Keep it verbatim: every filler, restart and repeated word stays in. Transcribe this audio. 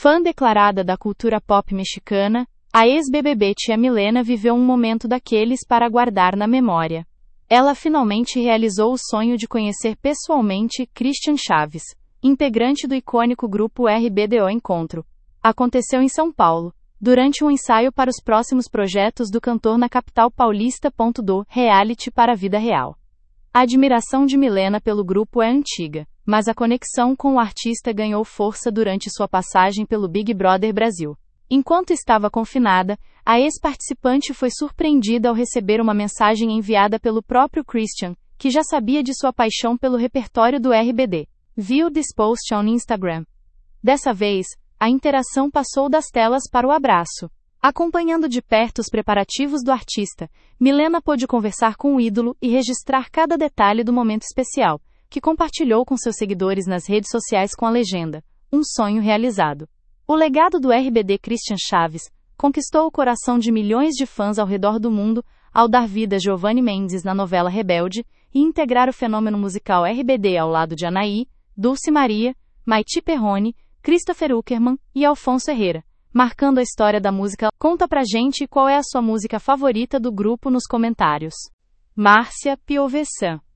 Fã declarada da cultura pop mexicana, a ex-B B B Tia Milena viveu um momento daqueles para guardar na memória. Ela finalmente realizou o sonho de conhecer pessoalmente Christian Chaves, integrante do icônico grupo R B D O Encontro. Aconteceu em São Paulo, durante um ensaio para os próximos projetos do cantor na capital paulista. Do reality para a vida real. A admiração de Milena pelo grupo é antiga, mas a conexão com o artista ganhou força durante sua passagem pelo Big Brother Brasil. Enquanto estava confinada, a ex-participante foi surpreendida ao receber uma mensagem enviada pelo próprio Christian, que já sabia de sua paixão pelo repertório do R B D. Viu this post on Instagram. Dessa vez, a interação passou das telas para o abraço. Acompanhando de perto os preparativos do artista, Milena pôde conversar com o ídolo e registrar cada detalhe do momento especial, que compartilhou com seus seguidores nas redes sociais com a legenda: um sonho realizado. O legado do R B D Christian Chaves conquistou o coração de milhões de fãs ao redor do mundo ao dar vida a Giovanni Mendes na novela Rebelde e integrar o fenômeno musical R B D ao lado de Anaí, Dulce Maria, Maiti Perrone, Christopher Uckerman e Alfonso Herrera, marcando a história da música. Conta pra gente qual é a sua música favorita do grupo nos comentários. Márcia Piovesan